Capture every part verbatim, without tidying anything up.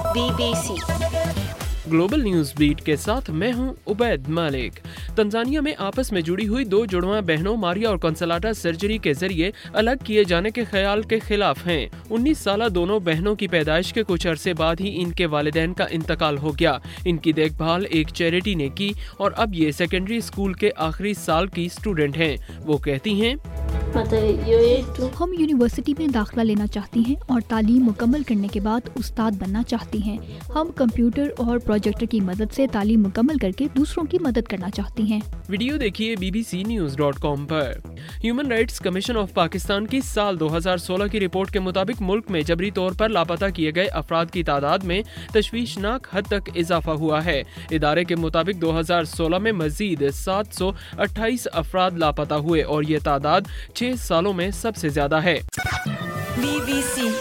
Be B C global news beat के साथ मैं हूं उबैद मालिक। तंजानिया में आपस में जुड़ी हुई दो जुड़वा बहनों मारिया और कंसलाटा सर्जरी के जरिए अलग किए जाने के ख्याल के खिलाफ हैं। उन्नीस साल दोनों बहनों की पैदाइश के कुछ अरसे बाद ही इनके वालिदैन का इंतकाल हो गया। इनकी देखभाल एक चैरिटी ने की और अब ये सेकेंडरी स्कूल के आखिरी साल की स्टूडेंट हैं। वो कहती हैं, हम यूनिवर्सिटी में दाखिला लेना चाहती हैं और तालीम मुकम्मल करने के बाद उस्ताद बनना चाहती हैं। हम कंप्यूटर और प्रोजेक्टर की मदद से तालीम मुकम्मल करके दूसरों की मदद करना चाहती हैं। वीडियो देखिए B B C news dot com पर। Human Rights Commission of Pakistan की साल दो हज़ार सोलह की रिपोर्ट के मुताबिक मुल्क में जबरी तौर पर लापता किए गए अफराद की तादाद में तशवीशनाक हद तक इजाफा हुआ है। इदारे के मुताबिक दो हज़ार सोलह में मजीद सात सौ अट्ठाईस अफराद लापता हुए और ये तादाद छह सालों में सबसे ज्यादा है। B B C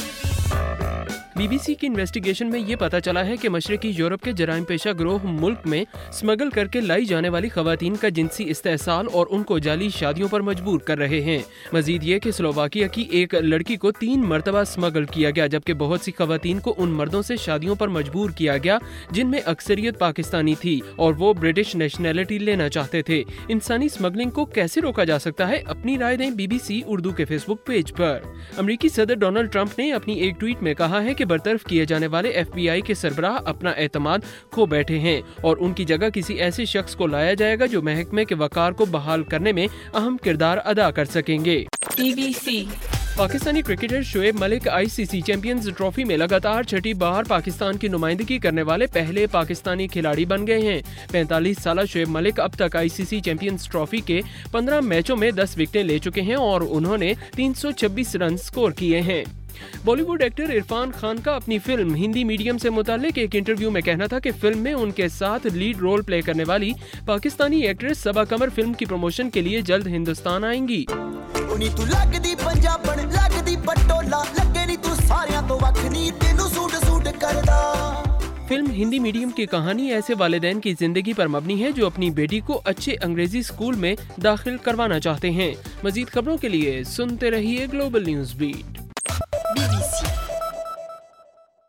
B B C की इन्वेस्टिगेशन में ये पता चला है कि मशरकी यूरोप के जराइम पेशा गिरोह मुल्क में स्मगल करके लाई जाने वाली खवातीन का जिनसी इस्तेहसाल और उनको जाली शादियों पर मजबूर कर रहे हैं। मजीद ये कि स्लोवाकिया की एक लड़की को तीन मरतबा स्मगल किया गया, जबकि बहुत सी खवातीन को उन मर्दों से शादियों पर मजबूर किया गया जिनमें अक्सरियत पाकिस्तानी थी और वो ब्रिटिश नेशनैलिटी लेना चाहते थे। इंसानी स्मगलिंग को कैसे रोका जा सकता है? अपनी राय दें बी बी सी उर्दू के फेसबुक पेज पर। अमरीकी सदर डोनाल्ड ट्रंप ने अपनी एक ट्वीट में कहा है कि बरतरफ किए जाने वाले एफ बी आई के सरबराह अपना एतमाद खो बैठे हैं और उनकी जगह किसी ऐसे शख्स को लाया जाएगा जो महकमे के वकार को बहाल करने में अहम किरदार अदा कर सकेंगे। B B C Pakistani cricketer Shoaib Malik I C C Champions Trophy में लगातार छठी बार पाकिस्तान की नुमाइंदगी करने वाले पहले पाकिस्तानी खिलाड़ी बन गए हैं। पैंतालीस साल शोएब मलिक अब तक आई सी सी चैंपियंस ट्रॉफी के पंद्रह मैचों में दस विकेटें ले चुके हैं और उन्होंने तीन सौ छब्बीस रन स्कोर किए हैं। बॉलीवुड एक्टर इरफान खान का अपनी फिल्म हिंदी मीडियम से मुताल्लिक एक इंटरव्यू में कहना था कि फिल्म में उनके साथ लीड रोल प्ले करने वाली पाकिस्तानी एक्ट्रेस सबा कमर फिल्म की प्रमोशन के लिए जल्द हिंदुस्तान आएंगी। फिल्म हिंदी मीडियम की कहानी ऐसे वालिदैन की जिंदगी पर मबनी है जो अपनी बेटी को अच्छे अंग्रेजी स्कूल में दाखिल करवाना चाहते हैं। मजीद खबरों के लिए सुनते रहिए ग्लोबल न्यूज बीट।